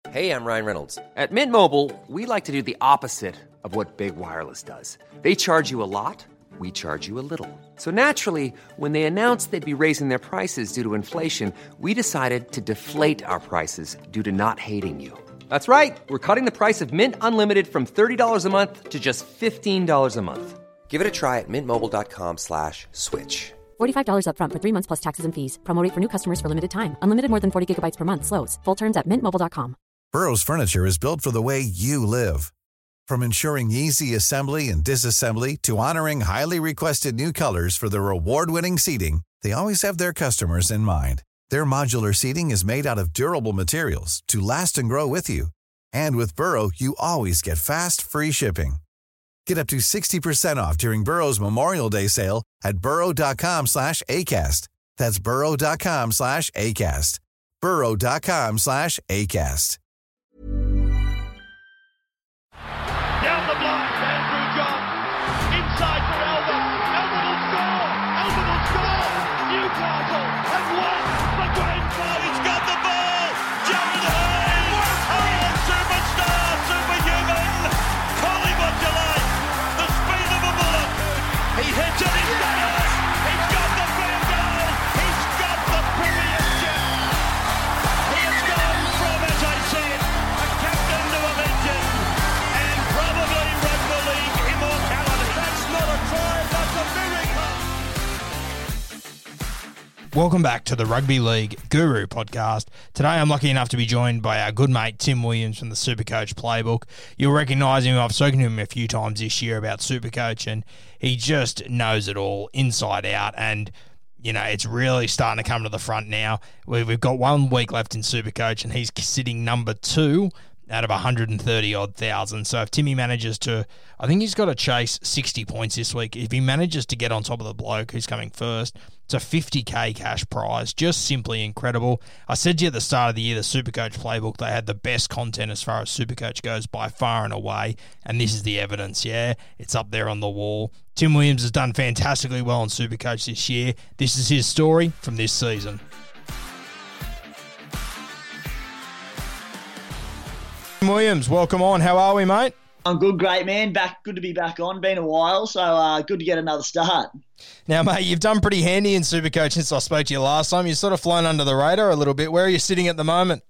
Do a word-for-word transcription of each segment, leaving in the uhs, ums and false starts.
Hey, I'm Ryan Reynolds. At Mint Mobile, we like to do the opposite of what Big Wireless does. They charge you a lot, we charge you a little. So naturally, when they announced they'd be raising their prices due to inflation, we decided to deflate our prices due to not hating you. That's right. We're cutting the price of Mint Unlimited from thirty dollars a month to just fifteen dollars a month. Give it a try at mintmobile.com slash switch. forty-five dollars up front for three months plus taxes and fees. Promo rate for new customers for limited time. Unlimited more than forty gigabytes per month. Slows full terms at mint mobile dot com. Burrow's furniture is built for the way you live. From ensuring easy assembly and disassembly to honoring highly requested new colors for their award-winning seating, they always have their customers in mind. Their modular seating is made out of durable materials to last and grow with you. And with Burrow, you always get fast, free shipping. Get up to sixty percent off during Burrow's Memorial Day sale at burrow.com slash ACAST. That's burrow.com slash ACAST. burrow.com slash ACAST. Down the block, Andrew John. Inside for Albert. Albert will score. Albert will score. Newcastle have won the grand final. He's got the ball. Jared Hayes. Oh, superstar, superhuman. Call him what you like. The speed of a bullet. He hits it. He's got it. He's got the fair goal. He's got the premiership. He has gone from, as I said, a captain to a legend. Probably rugby league immortality. That's not a try, that's a miracle. Welcome back to the Rugby League Guru podcast. Today I'm lucky enough to be joined by our good mate Tim Williams from the Supercoach Playbook. You'll recognise him. I've spoken to him a few times this year about Supercoach, and he just knows it all inside out. And you know, it's really starting to come to the front now. We've got one week left in Supercoach, and he's sitting number two out of one hundred thirty odd thousand. So if Timmy manages to, I think he's got to chase sixty points this week. If he manages to get on top of the bloke who's coming first, it's a fifty K cash prize. Just simply incredible. I said to you at the start of the year, the Supercoach Playbook, they had the best content as far as Supercoach goes by far and away. And this is the evidence, yeah? It's up there on the wall. Tim Williams has done fantastically well on Supercoach this year. This is his story from this season. Williams, welcome on. How are we, mate? I'm good, great, man. Back, good to be back on. Been a while, so uh, good to get another start. Now, mate, you've done pretty handy in Supercoach since I spoke to you last time. You've sort of flown under the radar a little bit. Where are you sitting at the moment?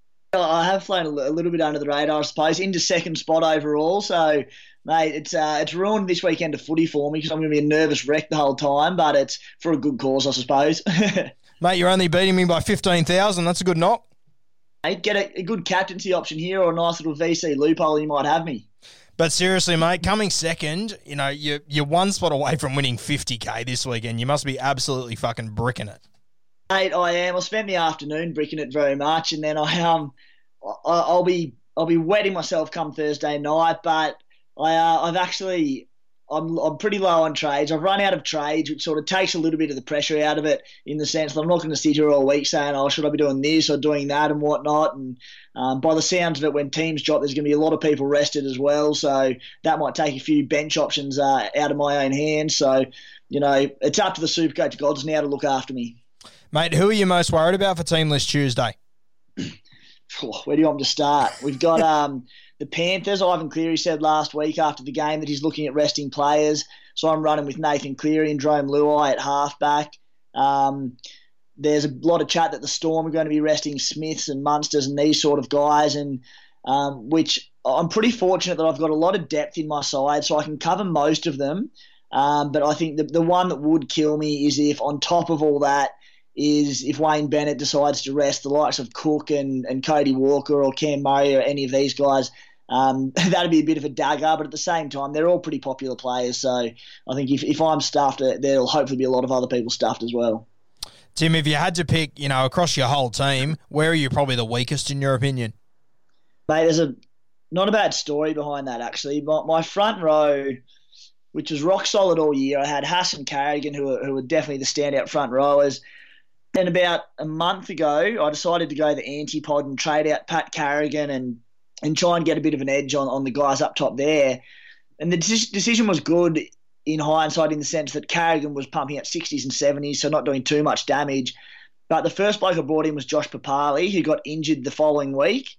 I have flown a little bit under the radar, I suppose, into second spot overall. So, mate, it's uh, it's ruined this weekend of footy for me because I'm going to be a nervous wreck the whole time, but it's for a good cause, I suppose. Mate, you're only beating me by fifteen thousand. That's a good knock. Mate, get a, a good captaincy option here or a nice little V C loophole, you might have me. But seriously, mate, coming second, you know, you're, you're one spot away from winning fifty K this weekend. You must be absolutely fucking bricking it. Mate, I am. I spent the afternoon bricking it very much, and then I um, I, I'll be I'll be wetting myself come Thursday night. But I uh, I've actually I'm I'm pretty low on trades. I've run out of trades, which sort of takes a little bit of the pressure out of it in the sense that I'm not going to sit here all week saying, oh, should I be doing this or doing that and whatnot. And um, by the sounds of it, when teams drop, there's going to be a lot of people rested as well. So that might take a few bench options uh, out of my own hands. So, you know, it's up to the Supercoach gods now to look after me. Mate, who are you most worried about for Team List Tuesday? Where do you want me to start? We've got um, the Panthers. Ivan Cleary said last week after the game that he's looking at resting players. So I'm running with Nathan Cleary and Jerome Luai at halfback. Um, there's a lot of chat that the Storm are going to be resting Smiths and Munsters and these sort of guys, and um, which I'm pretty fortunate that I've got a lot of depth in my side, so I can cover most of them. Um, but I think the, the one that would kill me is if on top of all that, is if Wayne Bennett decides to rest the likes of Cook and, and Cody Walker or Cam Murray or any of these guys. Um, that'd be a bit of a dagger, but at the same time, they're all pretty popular players. So I think if, if I'm stuffed, there'll hopefully be a lot of other people stuffed as well. Tim, if you had to pick, you know, across your whole team, where are you probably the weakest in your opinion? Mate, there's a not a bad story behind that, actually. My, my front row, which was rock solid all year, I had Haas and Carrigan, who were, who were definitely the standout front rowers. And about a month ago, I decided to go the antipod and trade out Pat Carrigan and and try and get a bit of an edge on, on the guys up top there. And the de- decision was good in hindsight in the sense that Carrigan was pumping at sixties and seventies, so not doing too much damage. But the first bloke I brought in was Josh Papali, who got injured the following week.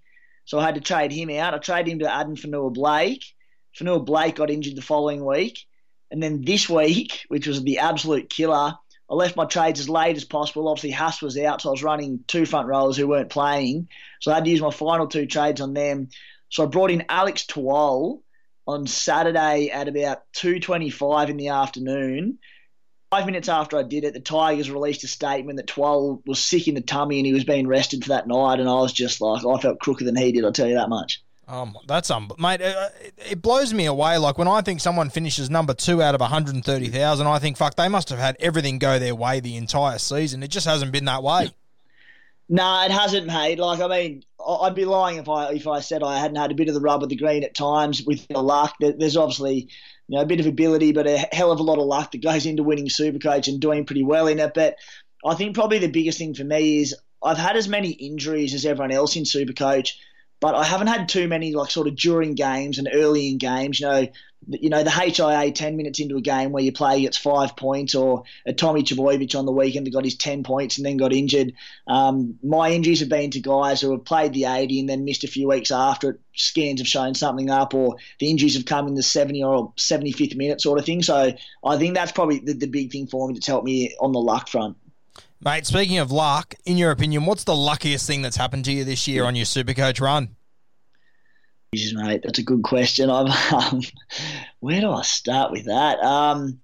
so I had to trade him out. I traded him to Aden Fanua-Blake. Fanua-Blake got injured the following week. And then this week, which was the absolute killer, I left my trades as late as possible. Obviously, Haas was out, so I was running two front rowers who weren't playing. So I had to use my final two trades on them. So I brought in Alex Twal on Saturday at about two twenty-five in the afternoon. Five minutes after I did it, the Tigers released a statement that Twal was sick in the tummy and he was being rested for that night, and I was just like, I felt crooked than he did, I'll tell you that much. Um, that's um, mate. Uh, it, it blows me away. Like when I think someone finishes number two out of one hundred thirty thousand, I think fuck, they must have had everything go their way the entire season. It just hasn't been that way. No, nah, it hasn't, mate. Like I mean, I'd be lying if I if I said I hadn't had a bit of the rub of the green at times with the luck. There's obviously, you know, a bit of ability, but a hell of a lot of luck that goes into winning Supercoach and doing pretty well in it. But I think probably the biggest thing for me is I've had as many injuries as everyone else in Supercoach, but I haven't had too many like sort of during games and early in games. You know, you know the H I A ten minutes into a game where you play gets five points, or a Tommy Trbojevic on the weekend that got his ten points and then got injured. Um, my injuries have been to guys who have played the eighty and then missed a few weeks after it. Scans have shown something up, or the injuries have come in the seventy or seventy-fifth minute sort of thing. So I think that's probably the, the big thing for me that's helped me on the luck front. Mate, speaking of luck, in your opinion, what's the luckiest thing that's happened to you this year on your Supercoach run? Jesus, mate, that's a good question. I'm, um, where do I start with that? Um,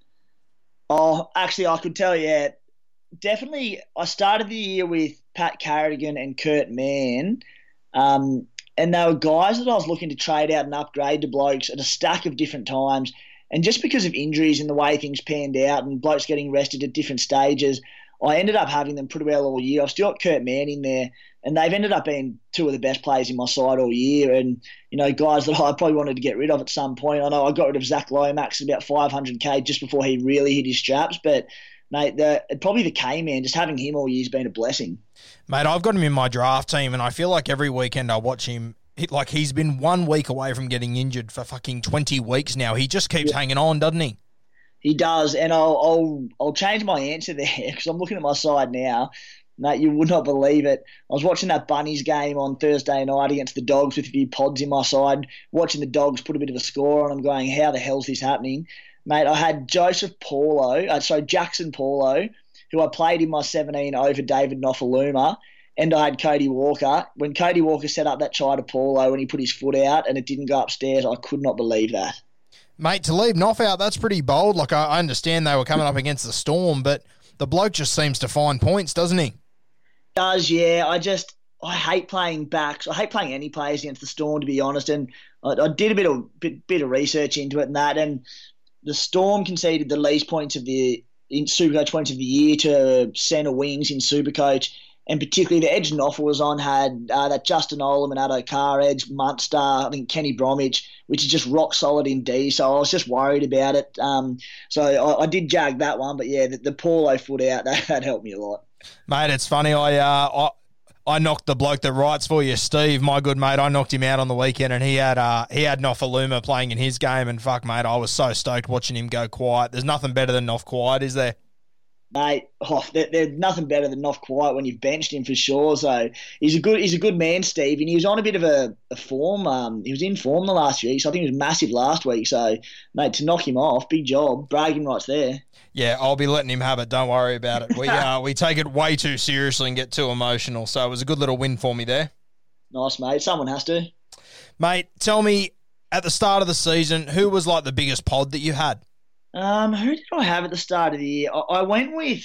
oh, actually, I could tell you, definitely, I started the year with Pat Carrigan and Kurt Mann, um, and they were guys that I was looking to trade out and upgrade to blokes at a stack of different times. And just because of injuries and the way things panned out and blokes getting rested at different stages, I ended up having them pretty well all year. I've still got Kurt Mann in there, and they've ended up being two of the best players in my side all year. And, you know, guys that I probably wanted to get rid of at some point. I know I got rid of Zach Lomax at about five hundred K just before he really hit his straps. But, mate, the, probably the K-Man, just having him all year has been a blessing. Mate, I've got him in my draft team, and I feel like every weekend I watch him, like he's been one week away from getting injured for fucking twenty weeks now. He just keeps yeah. hanging on, doesn't he? He does, and I'll I'll I'll change my answer there because I'm looking at my side now. Mate, you would not believe it. I was watching that Bunnies game on Thursday night against the Dogs with a few pods in my side, watching the Dogs put a bit of a score on. I'm going, how the hell's this happening? Mate, I had Joseph Paulo, uh, sorry, Jackson Paulo, who I played in my seventeen over David Nofaluma, and I had Cody Walker. When Cody Walker set up that try to Paulo and he put his foot out and it didn't go upstairs, I could not believe that. Mate, to leave Noff out, that's pretty bold. Like, I understand they were coming up against the Storm, but the bloke just seems to find points, doesn't he? Does, yeah. I just, I hate playing backs. I hate playing any players against the Storm, to be honest. And I, I did a bit of bit, bit of research into it and that. And the Storm conceded the least points of the in Supercoach points of the year to centre wings in Supercoach. And particularly the edge Noffa was on had uh, that Justin Olam and Addo Carr edge, Munster, I think Kenny Bromwich, which is just rock solid in D. So I was just worried about it. Um, so I, I did jag that one. But, yeah, the, the Paulo foot out, that, that helped me a lot. Mate, it's funny. I, uh, I I knocked the bloke that writes for you, Steve, my good mate. I knocked him out on the weekend, and he had uh, he had Nofaluma playing in his game. And, fuck, mate, I was so stoked watching him go quiet. There's nothing better than Noff quiet, is there? Mate, oh, there's nothing better than Noff quiet when you've benched him for sure. So he's a good he's a good man, Steve, and he was on a bit of a, a form. Um, he was in form the last week, so I think he was massive last week. So, mate, to knock him off, big job, bragging rights there. Yeah, I'll be letting him have it. Don't worry about it. We uh, we take it way too seriously and get too emotional. So it was a good little win for me there. Nice, mate. Someone has to. Mate, tell me, at the start of the season, who was like the biggest pod that you had? Um, who did I have at the start of the year? I, I went with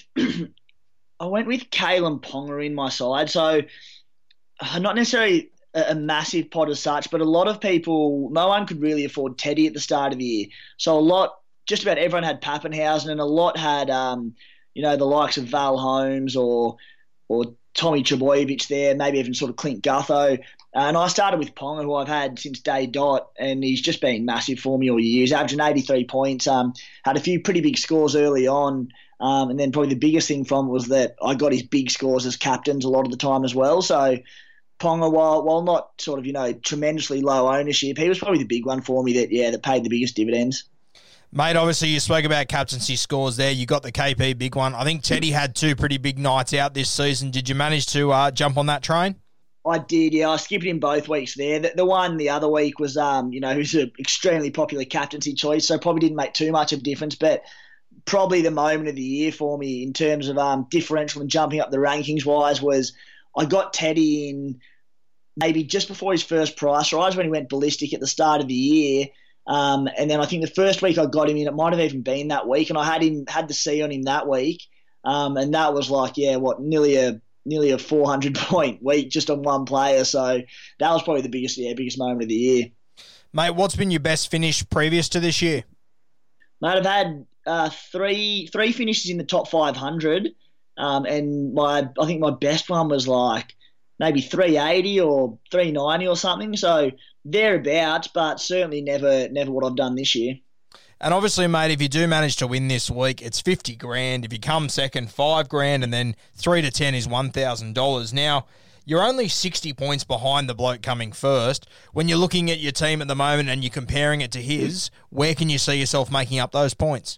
I went with Kalen Ponga in my side. So uh, not necessarily a, a massive pod as such, but a lot of people, no one could really afford Teddy at the start of the year. So a lot, just about everyone had Pappenhausen, and a lot had, um, you know, the likes of Val Holmes or or Tommy Trbojevic there, maybe even sort of Clint Gutho. And I started with Ponga, who I've had since day dot, and he's just been massive for me all year. He's averaging eighty-three points, um, had a few pretty big scores early on, um, and then probably the biggest thing from it was that I got his big scores as captains a lot of the time as well. So Ponga, while while not sort of, you know, tremendously low ownership, he was probably the big one for me that, yeah, that paid the biggest dividends. Mate, obviously you spoke about captaincy scores there. You got the K P big one. I think Teddy had two pretty big nights out this season. Did you manage to uh, jump on that train? I did, yeah. I skipped him both weeks there. The, the one the other week was, um, you know, who's an extremely popular captaincy choice, so probably didn't make too much of a difference, but probably the moment of the year for me in terms of um, differential and jumping up the rankings-wise was I got Teddy in maybe just before his first price rise when he went ballistic at the start of the year. Um, and then I think the first week I got him in, it might have even been that week, and I had him had the C on him that week. Um, and that was like, yeah, what, nearly a nearly a four hundred point week just on one player. So that was probably the biggest, yeah, biggest moment of the year. Mate, what's been your best finish previous to this year? Mate, I've had uh, three three finishes in the top five hundred, um, and my I think my best one was like maybe three eighty or three ninety or something. So thereabouts, but certainly never never what I've done this year. And obviously, mate, if you do manage to win this week, it's fifty grand. If you come second, five grand, and then three to ten is one thousand dollars. Now, you're only sixty points behind the bloke coming first. When you're looking at your team at the moment and you're comparing it to his, where can you see yourself making up those points?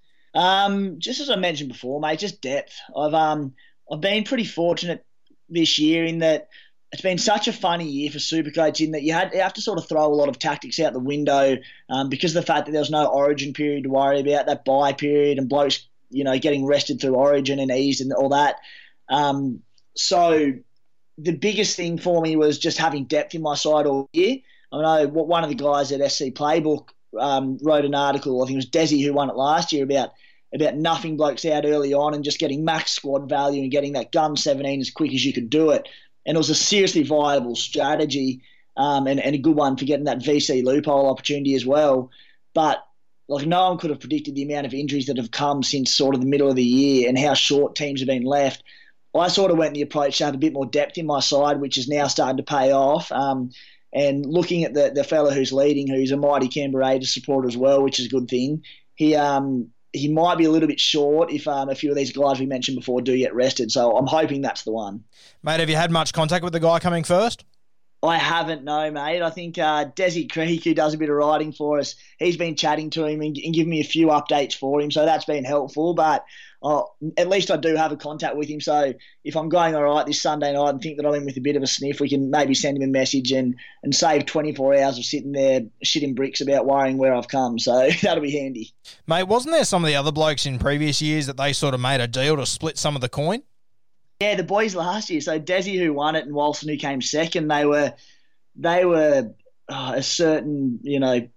Um, just as I mentioned before, mate, just depth. I've um I've been pretty fortunate this year in that it's been such a funny year for Supercoach in that you had you have to sort of throw a lot of tactics out the window um, because of the fact that there was no Origin period to worry about, that bye period, and blokes, you know, getting rested through Origin and eased and all that. Um, so the biggest thing for me was just having depth in my side all year. I know what one of the guys at S C Playbook um, wrote an article, I think it was Desi who won it last year, about about nothing blokes out early on and just getting max squad value and getting that gun seventeen as quick as you could do it. And it was a seriously viable strategy um, and, and a good one for getting that V C loophole opportunity as well. But like no one could have predicted the amount of injuries that have come since sort of the middle of the year and how short teams have been left. I sort of went the approach to have a bit more depth in my side, which is now starting to pay off. Um, and looking at the the fella who's leading, who's a mighty Canberra Raiders supporter as well, which is a good thing. He um he might be a little bit short if um, a few of these guys we mentioned before do get rested. So I'm hoping that's the one. Mate, have you had much contact with the guy coming first? I haven't, no, mate. I think uh, Desi Creek, who does a bit of writing for us, he's been chatting to him and, and giving me a few updates for him, so that's been helpful. But uh, at least I do have a contact with him, so if I'm going all right this Sunday night and think that I'm in with a bit of a sniff, we can maybe send him a message and, and save twenty-four hours of sitting there shitting bricks about worrying where I've come, so that'll be handy. Mate, wasn't there some of the other blokes in previous years that they sort of made a deal to split some of the coin? Yeah, the boys last year. So Desi who won it and Walson who came second, they were they were oh, a certain, you know,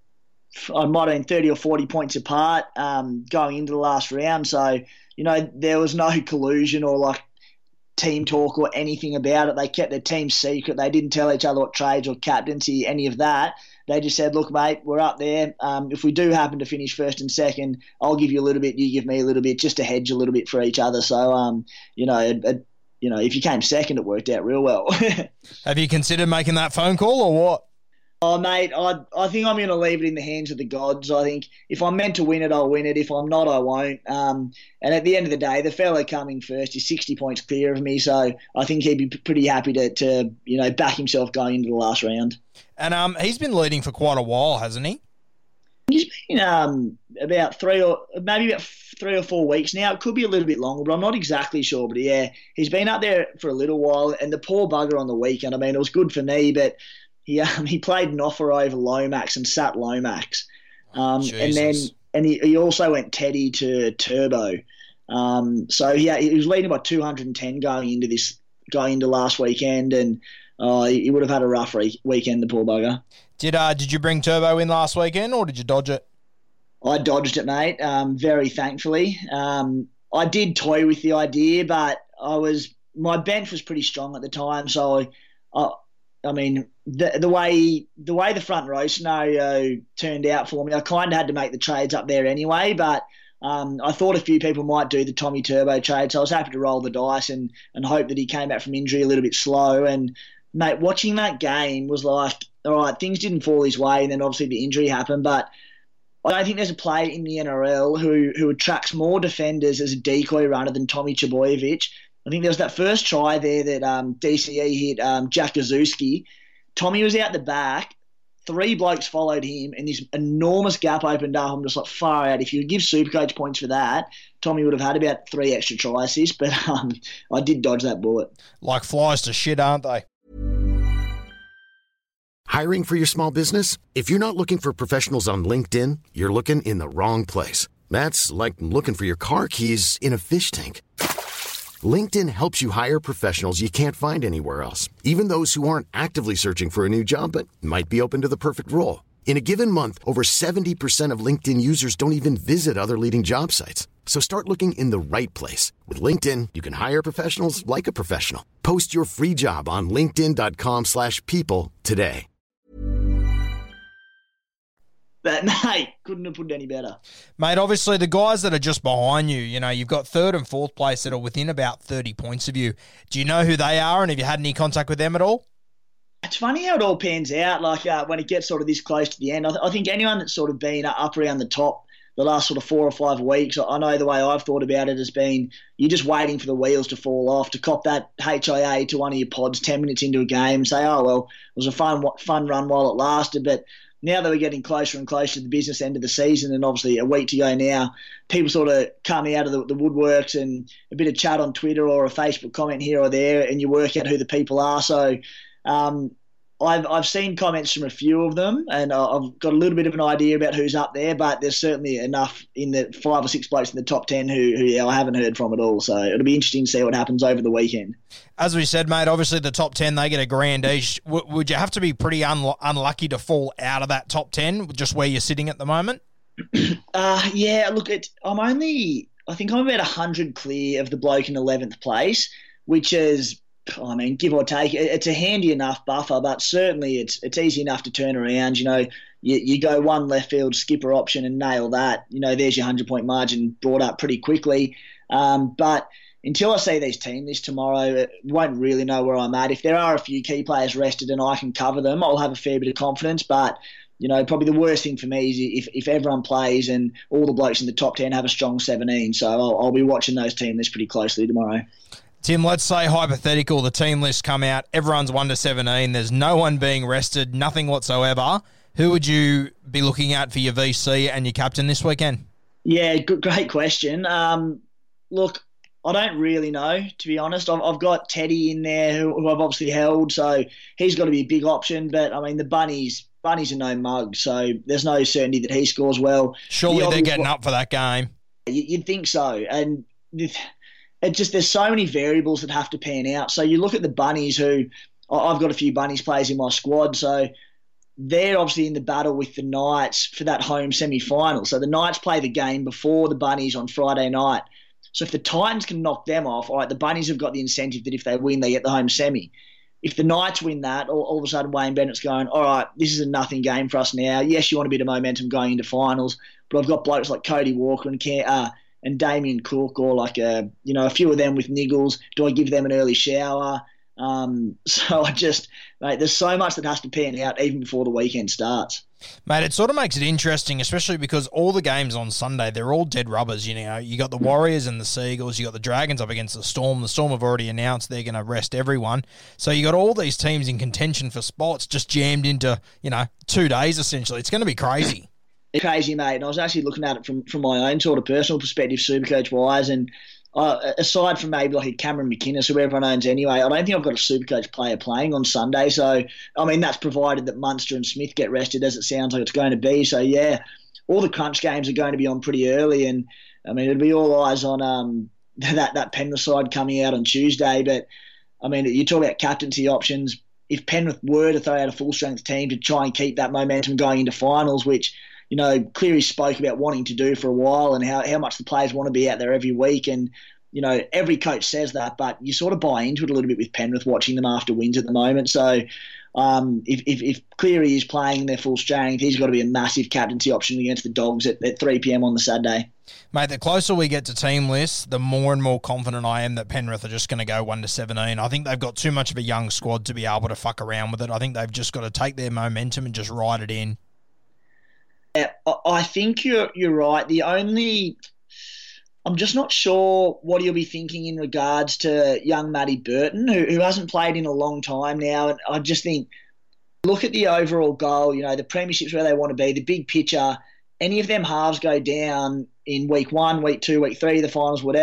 I might have been thirty or forty points apart um, going into the last round. So, you know, there was no collusion or like team talk or anything about it. They kept their team secret. They didn't tell each other what trades or captaincy, any of that. They just said, look, mate, we're up there. Um, if we do happen to finish first and second, I'll give you a little bit, you give me a little bit, just to hedge a little bit for each other. So, um, you know, it, it, you know, if you came second, it worked out real well. Have you considered making that phone call or what? Oh, mate, I I think I'm going to leave it in the hands of the gods. I think if I'm meant to win it, I'll win it. If I'm not, I won't. Um, and at the end of the day, the fella coming first is sixty points clear of me, so I think he'd be pretty happy to, to you know, back himself going into the last round. And um, he's been leading for quite a while, hasn't he? He's been um, about three or maybe about three or four weeks now. It could be a little bit longer, but I'm not exactly sure. But yeah, he's been up there for a little while. And the poor bugger on the weekend, I mean, it was good for me, but he um, he played an offer over Lomax and sat Lomax. Um, and then and he, he also went Teddy to Turbo. Um, so yeah, he was leading by two hundred ten going into this going into last weekend, and uh, he would have had a rough re- weekend, the poor bugger. Did uh did you bring Turbo in last weekend or did you dodge it? I dodged it, mate. Um, very thankfully. Um, I did toy with the idea, but I was my bench was pretty strong at the time, so I, I, I mean the the way the way the front row scenario turned out for me, I kind of had to make the trades up there anyway. But um, I thought a few people might do the Tommy Turbo trade, so I was happy to roll the dice and and hope that he came back from injury a little bit slow. And mate, watching that game was like, all right, things didn't fall his way, and then obviously the injury happened. But I don't think there's a player in the N R L who who attracts more defenders as a decoy runner than Tommy Trbojevic. I think there was that first try there that um, D C E hit um, Jack Gazowski. Tommy was out the back. Three blokes followed him, and this enormous gap opened up. I'm just like, far out. If you give Supercoach points for that, Tommy would have had about three extra try assists, but um, I did dodge that bullet. Like flies to shit, aren't they? Hiring for your small business? If you're not looking for professionals on LinkedIn, you're looking in the wrong place. That's like looking for your car keys in a fish tank. LinkedIn helps you hire professionals you can't find anywhere else, even those who aren't actively searching for a new job but might be open to the perfect role. In a given month, over seventy percent of LinkedIn users don't even visit other leading job sites. So start looking in the right place. With LinkedIn, you can hire professionals like a professional. Post your free job on linkedin.com slash people today. But, mate, couldn't have put it any better. Mate, obviously the guys that are just behind you, you know, you've got third and fourth place that are within about thirty points of you. Do you know who they are, and have you had any contact with them at all? It's funny how it all pans out, like uh, when it gets sort of this close to the end. I, th- I think anyone that's sort of been up around the top the last sort of four or five weeks, I know the way I've thought about it has been you're just waiting for the wheels to fall off, to cop that H I A to one of your pods ten minutes into a game and say, oh, well, it was a fun fun run while it lasted. But now that we're getting closer and closer to the business end of the season, and obviously a week to go now, people sort of come out of the, the woodworks and a bit of chat on Twitter or a Facebook comment here or there, and you work out who the people are. So um, I've I've seen comments from a few of them, and I've got a little bit of an idea about who's up there, but there's certainly enough in the five or six blokes in the top ten who, who yeah, I haven't heard from at all. So it'll be interesting to see what happens over the weekend. As we said, mate, obviously the top ten, they get a grand each. W- would you have to be pretty un- unlucky to fall out of that top ten, just where you're sitting at the moment? uh, yeah, look, it, I'm only, I think I'm about one hundred clear of the bloke in eleventh place, which is, I mean, give or take, it's a handy enough buffer, but certainly it's it's easy enough to turn around. You know, you, you go one left field skipper option and nail that. You know, there's your hundred-point margin brought up pretty quickly. Um, but until I see these team lists tomorrow, I won't really know where I'm at. If there are a few key players rested and I can cover them, I'll have a fair bit of confidence. But, you know, probably the worst thing for me is if, if everyone plays and all the blokes in the top ten have a strong seventeen. So I'll, I'll be watching those team lists pretty closely tomorrow. Tim, let's say hypothetical, the team lists come out, everyone's one to seventeen, there's no one being rested, nothing whatsoever. Who would you be looking at for your V C and your captain this weekend? Yeah, good, great question. Um, look, I don't really know, to be honest. I've, I've got Teddy in there, who, who I've obviously held, so he's got to be a big option. But, I mean, the Bunnies, Bunnies are no mug, so there's no certainty that he scores well. Surely the they're getting up for that game. You'd think so. And it just there's so many variables that have to pan out. So you look at the Bunnies, who I've got a few Bunnies players in my squad, so they're obviously in the battle with the Knights for that home semi-final. So the Knights play the game before the Bunnies on Friday night. So if the Titans can knock them off, all right, the Bunnies have got the incentive that if they win, they get the home semi. If the Knights win that, all, all of a sudden Wayne Bennett's going, all right, this is a nothing game for us now. Yes, you want a bit of momentum going into finals, but I've got blokes like Cody Walker and Cam, uh, and Damien Cook, or like a you know a few of them with niggles. Do I give them an early shower? Um, so I just, mate, there's so much that has to pan out even before the weekend starts. Mate, it sort of makes it interesting, especially because all the games on Sunday, they're all dead rubbers. You know, you got the Warriors and the Seagulls, you got the Dragons up against the Storm. The Storm have already announced they're going to rest everyone. So you got all these teams in contention for spots just jammed into, you know, two days essentially. It's going to be crazy. It's crazy, mate. And I was actually looking at it from, from my own sort of personal perspective, Supercoach-wise, and uh, aside from maybe like a Cameron McInnes, who everyone owns anyway, I don't think I've got a Supercoach player playing on Sunday. So, I mean, that's provided that Munster and Smith get rested, as it sounds like it's going to be. So, yeah, all the crunch games are going to be on pretty early. And, I mean, it'll be all eyes on um, that, that Penrith side coming out on Tuesday. But, I mean, you talk about captaincy options. If Penrith were to throw out a full-strength team to try and keep that momentum going into finals, which – you know, Cleary spoke about wanting to do for a while, and how, how much the players want to be out there every week. And, you know, every coach says that, but you sort of buy into it a little bit with Penrith watching them after wins at the moment. So um, if, if, if Cleary is playing their full strength, he's got to be a massive captaincy option against the Dogs at, at three p.m. on the Saturday. Mate, the closer we get to team lists, the more and more confident I am that Penrith are just going to go one to seventeen. I think they've got too much of a young squad to be able to fuck around with it. I think they've just got to take their momentum and just ride it in. I think you're you're right. The only, I'm just not sure what he'll be thinking in regards to young Matty Burton, who, who hasn't played in a long time now. And I just think, look at the overall goal. You know, the premierships where they want to be, the big picture. Any of them halves go down in week one, week two, week three, the finals, whatever.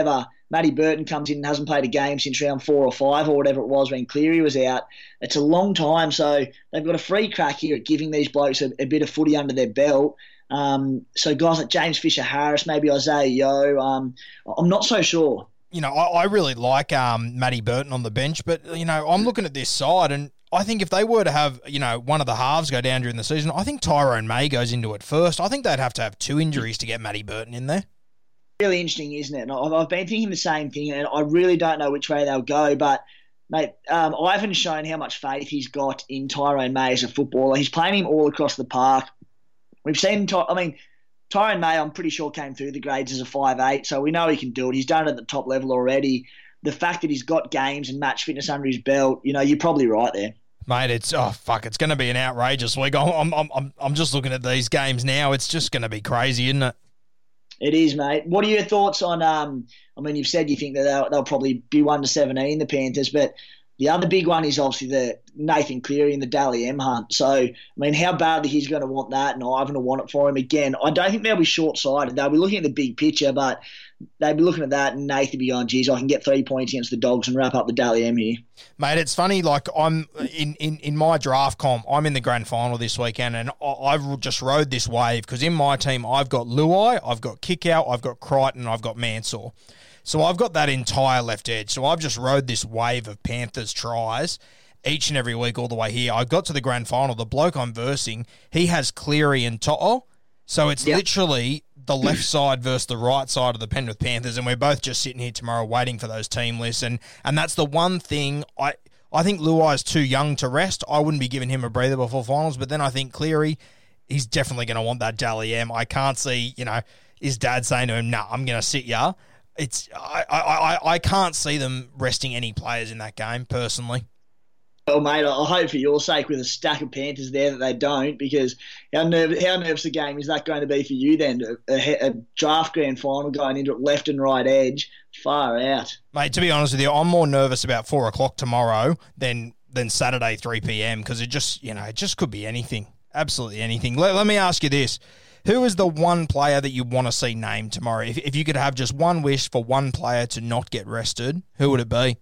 Matty Burton comes in and hasn't played a game since round four or five or whatever it was when Cleary was out. It's a long time, so they've got a free crack here at giving these blokes a, a bit of footy under their belt. Um, so guys like James Fisher-Harris, maybe Isaiah Yeo, um, I'm not so sure. You know, I, I really like um, Matty Burton on the bench, but, you know, I'm looking at this side and I think if they were to have, you know, one of the halves go down during the season, I think Tyrone May goes into it first. I think they'd have to have two injuries to get Matty Burton in there. Really interesting, isn't it? And I've, I've been thinking the same thing, and I really don't know which way they'll go. But, mate, um, Ivan's shown how much faith he's got in Tyrone May as a footballer. He's playing him all across the park. We've seen, I mean, Tyrone May, I'm pretty sure, came through the grades as a five eight, so we know he can do it. He's done it at the top level already. The fact that he's got games and match fitness under his belt, you know, you're probably right there. Mate, it's, oh, fuck, it's going to be an outrageous week. I'm, I'm, I'm, I'm just looking at these games now. It's just going to be crazy, isn't it? It is, mate. What are your thoughts on, um, I mean, you've said you think that they'll, they'll probably be one to seventeen, the Panthers, but the other big one is obviously the Nathan Cleary and the Dally M hunt. So, I mean, how badly he's going to want that and Ivan will want it for him again. I don't think they'll be short-sighted. They'll be looking at the big picture, but they'll be looking at that and Nathan be going, geez, I can get three points against the Dogs and wrap up the Dally M here. Mate, it's funny, like I'm in, in, in my draft comp, I'm in the grand final this weekend and I, I've just rode this wave because in my team I've got Luai, I've got Kickout, I've got Crichton, I've got Mansour. So I've got that entire left edge. So I've just rode this wave of Panthers tries each and every week all the way here. I got to the grand final. The bloke I'm versing, he has Cleary and To'o. So it's yep. literally the left side versus the right side of the Penrith Panthers, and we're both just sitting here tomorrow waiting for those team lists. And and that's the one thing, I I think Luai's too young to rest. I wouldn't be giving him a breather before finals, but then I think Cleary, he's definitely going to want that Dally M. I can't see, you know, his dad saying to him, nah, I'm going to sit ya. It's I, I, I, I can't see them resting any players in that game, personally. Well, mate, I hope for your sake with a stack of Panthers there that they don't, because how nervous, how nervous a game is that going to be for you then? A, a, a draft grand final going into it left and right edge, far out. Mate, to be honest with you, I'm more nervous about four o'clock tomorrow than than Saturday three p.m. because it just, you know, it just could be anything, absolutely anything. Let, let me ask you this. Who is the one player that you want to see named tomorrow? If, if you could have just one wish for one player to not get rested, who would it be?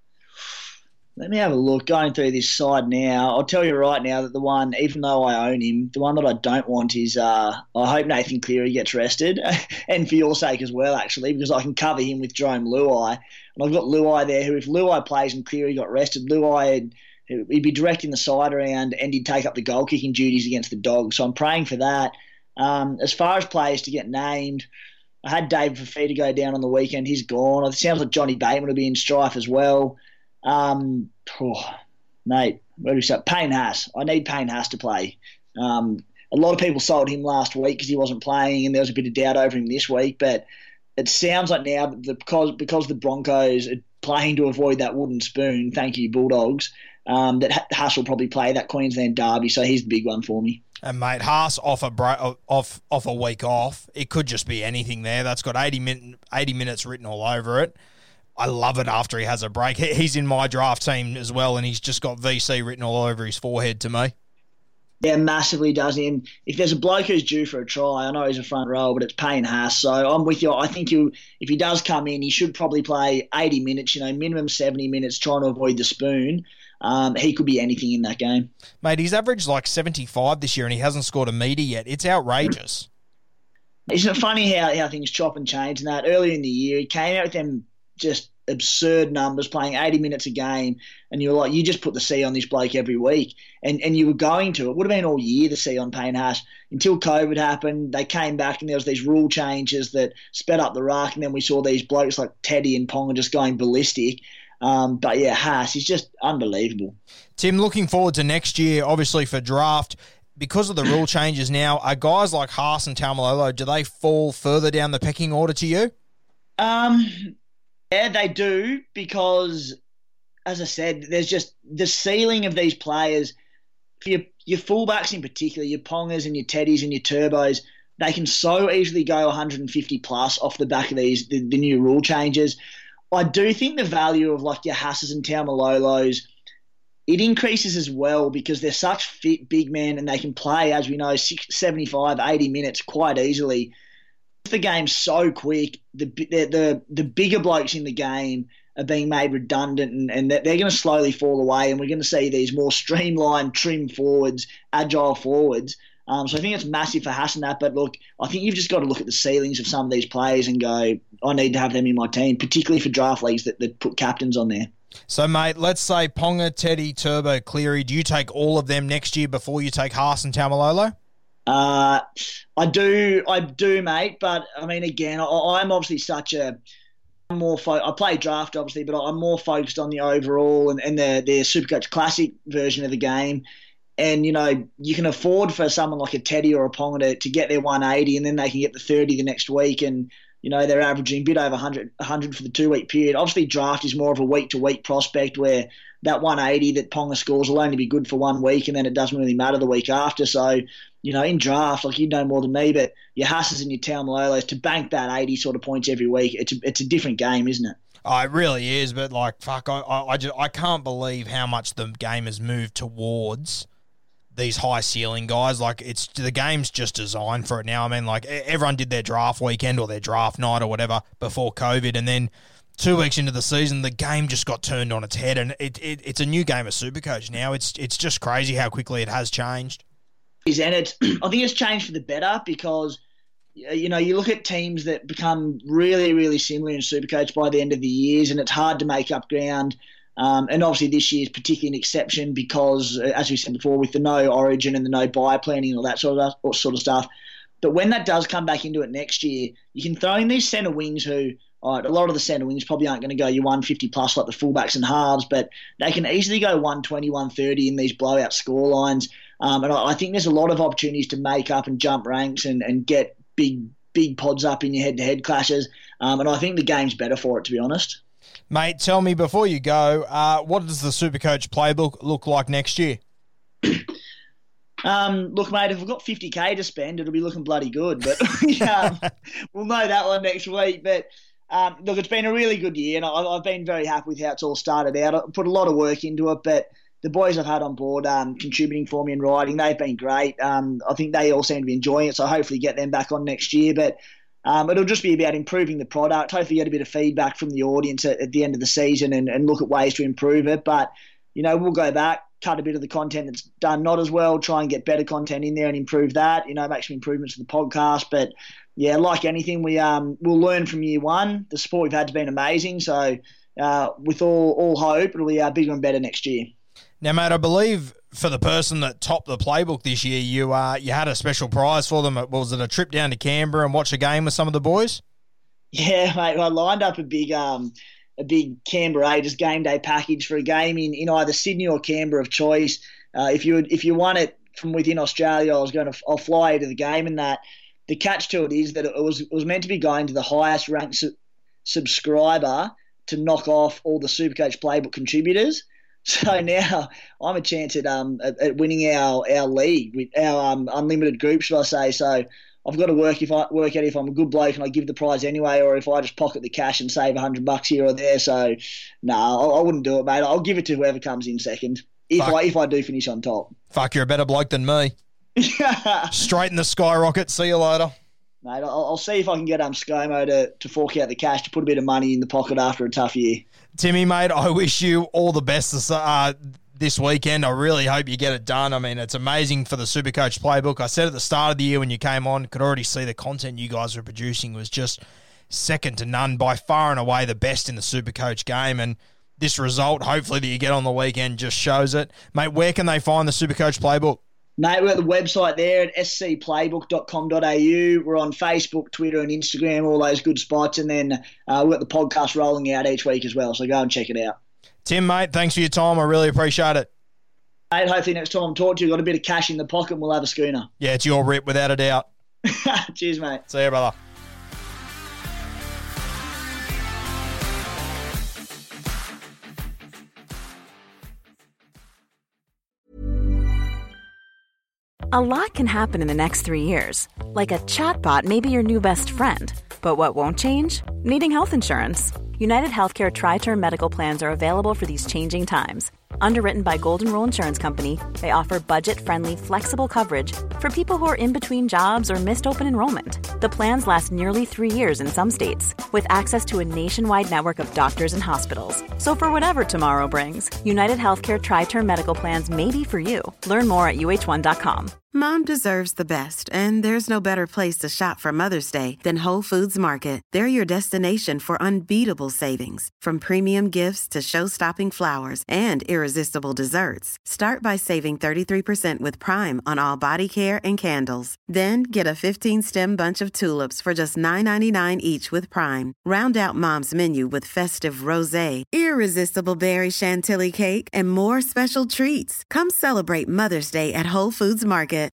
Let me have a look. Going through this side now, I'll tell you right now that the one, even though I own him, the one that I don't want is uh, I hope Nathan Cleary gets rested, and for your sake as well, actually, because I can cover him with Jerome Luai. And I've got Luai there, who if Luai plays and Cleary got rested, Luai, he'd be directing the side around and he'd take up the goal-kicking duties against the Dogs. So I'm praying for that. Um, as far as players to get named, I had David Fafita go down on the weekend. He's gone. It sounds like Johnny Bateman will be in strife as well. Um, oh, mate, where do we start? Payne Haas. I need Payne Haas to play. Um, a lot of people sold him last week because he wasn't playing, and there was a bit of doubt over him this week. But it sounds like now that the, because because the Broncos are playing to avoid that wooden spoon, thank you Bulldogs, um, that Haas will probably play that Queensland derby. So he's the big one for me. And mate, Haas off a bro- off off a week off, it could just be anything there. That's got eighty, min- eighty minutes written all over it. I love it after he has a break. He's in my draft team as well, and he's just got V C written all over his forehead to me. Yeah, massively does him. If there's a bloke who's due for a try, I know he's a front row, but it's Payne Haas. So I'm with you. I think you, if he does come in, he should probably play eighty minutes, you know, minimum seventy minutes, trying to avoid the spoon. Um, he could be anything in that game. Mate, he's averaged like seventy-five this year and he hasn't scored a metre yet. It's outrageous. Isn't it funny how, how things chop and change and that? Earlier in the year, he came out with them just absurd numbers, playing eighty minutes a game, and you were like, you just put the C on this bloke every week. And and you were going to. It would have been all year, the C on Payne Haas, until COVID happened. They came back and there was these rule changes that sped up the ruck, and then we saw these blokes like Teddy and Ponga just going ballistic. Um, but yeah, Haas, he's just unbelievable. Tim, looking forward to next year, obviously for draft. Because of the rule changes now, are guys like Haas and Taumalolo, do they fall further down the pecking order to you? Um, yeah, they do, because, as I said, there's just the ceiling of these players. For your, your fullbacks in particular, your Pongas and your Teddies and your Turbos, they can so easily go one hundred fifty plus off the back of these the, the new rule changes. I do think the value of like your Hasses and Taumalolos, it increases as well because they're such fit big men and they can play, as we know, six, seventy-five, eighty minutes quite easily. The game's so quick. The the the, the bigger blokes in the game are being made redundant, and, and they're going to slowly fall away, and we're going to see these more streamlined, trim forwards, agile forwards. Um, so I think it's massive for Hassanat, but look, I think you've just got to look at the ceilings of some of these players and go, I need to have them in my team, particularly for draft leagues that, that put captains on there. So, mate, let's say Ponga, Teddy, Turbo, Cleary. Do you take all of them next year before you take Haas and Taumalolo? Uh, I do, I do, mate. But I mean, again, I, I'm obviously such a I'm more. Fo- I play draft, obviously, but I'm more focused on the overall and, and the the Supercoach Classic version of the game. And you know, you can afford for someone like a Teddy or a Ponga to, to get their one eighty, and then they can get the thirty the next week, and you know they're averaging a bit over one hundred, one hundred for the two week period. Obviously, draft is more of a week to week prospect where that one eighty that Ponga scores will only be good for one week, and then it doesn't really matter the week after. So, you know, in draft, like you know more than me, but your Hasses and your Taumalolos, to bank that eighty sort of points every week, it's a, it's a different game, isn't it? Oh, it really is, but like, fuck, I, I, I, just, I can't believe how much the game has moved towards these high ceiling guys. Like, it's the game's just designed for it now. I mean, like, everyone did their draft weekend or their draft night or whatever before COVID, and then two weeks into the season, the game just got turned on its head, and it, it it's a new game of Supercoach now. It's it's just crazy how quickly it has changed. And it's, I think it's changed for the better because, you know, you look at teams that become really, really similar in Supercoach by the end of the years, and it's hard to make up ground. Um, and obviously this year is particularly an exception because, as we said before, with the no origin and the no buy planning and all that sort of sort of stuff. But when that does come back into it next year, you can throw in these centre wings who, all right, a lot of the centre wings probably aren't going to go your one fifty plus like the fullbacks and halves, but they can easily go one twenty, one thirty in these blowout score lines. Um, and I, I think there's a lot of opportunities to make up and jump ranks and, and get big big pods up in your head-to-head clashes. Um, and I think the game's better for it, to be honest. Mate, tell me before you go, uh, what does the Supercoach playbook look like next year? Um, look, mate, if we've got fifty K to spend, it'll be looking bloody good. But um, we'll know that one next week. But um, look, it's been a really good year, and I, I've been very happy with how it's all started out. I put a lot of work into it, but the boys I've had on board um, contributing for me in writing, they've been great. Um, I think they all seem to be enjoying it, so hopefully get them back on next year. But um, it'll just be about improving the product, hopefully get a bit of feedback from the audience at, at the end of the season and, and look at ways to improve it. But, you know, we'll go back, cut a bit of the content that's done not as well, try and get better content in there and improve that, you know, make some improvements to the podcast. But, yeah, like anything, we, um, we'll learn from year one. The support we've had has been amazing. So uh, with all, all hope, it'll be uh, bigger and better next year. Now, mate, I believe for the person that topped the playbook this year, you uh, you had a special prize for them. Was it a trip down to Canberra and watch a game with some of the boys? Yeah, mate, I lined up a big um, a big Canberra Raiders game day package for a game in, in either Sydney or Canberra of choice. Uh, if you would, if you won it from within Australia, I was going to I'll fly you to the game. And that the catch to it is that it was it was meant to be going to the highest ranked su- subscriber to knock off all the Supercoach playbook contributors. So now I'm a chance at um at, at winning our, our league with our um, unlimited group, should I say? So I've got to work if I work out if I'm a good bloke and I give the prize anyway, or if I just pocket the cash and save a hundred bucks here or there. So no, nah, I, I wouldn't do it, mate. I'll give it to whoever comes in second if Fuck. I if I do finish on top. Fuck, you're a better bloke than me. Straight in the skyrocket. See you later. Mate, I'll, I'll see if I can get um ScoMo to, to fork out the cash to put a bit of money in the pocket after a tough year. Timmy, mate, I wish you all the best this, uh, this weekend. I really hope you get it done. I mean, it's amazing for the Supercoach playbook. I said at the start of the year when you came on, could already see the content you guys were producing was just second to none, by far and away the best in the Supercoach game. And this result, hopefully, that you get on the weekend just shows it. Mate, where can they find the Supercoach playbook? Mate, we're at the website there at s c playbook dot com dot a u. We're on Facebook, Twitter and Instagram, all those good spots. And then uh, we've got the podcast rolling out each week as well, so go and check it out. Tim, mate, thanks for your time. I really appreciate it. Mate, hopefully next time I'm talking to you, got a bit of cash in the pocket and we'll have a schooner. Yeah, it's your rip without a doubt. Cheers, mate. See you, brother. A lot can happen in the next three years. Like a chatbot may be your new best friend. But what won't change? Needing health insurance. United Healthcare Tri-Term Medical Plans are available for these changing times. Underwritten by Golden Rule Insurance Company, they offer budget-friendly, flexible coverage for people who are in between jobs or missed open enrollment. The plans last nearly three years in some states, with access to a nationwide network of doctors and hospitals. So for whatever tomorrow brings, United Healthcare Tri-Term Medical Plans may be for you. Learn more at U H one dot com. Mom deserves the best, and there's no better place to shop for Mother's Day than Whole Foods Market. They're your destination for unbeatable savings, from premium gifts to show-stopping flowers and irresistible desserts. Start by saving thirty-three percent with Prime on all body care and candles. Then get a fifteen-stem bunch of tulips for just nine ninety-nine each with Prime. Round out Mom's menu with festive rosé, irresistible berry chantilly cake, and more special treats. Come celebrate Mother's Day at Whole Foods Market.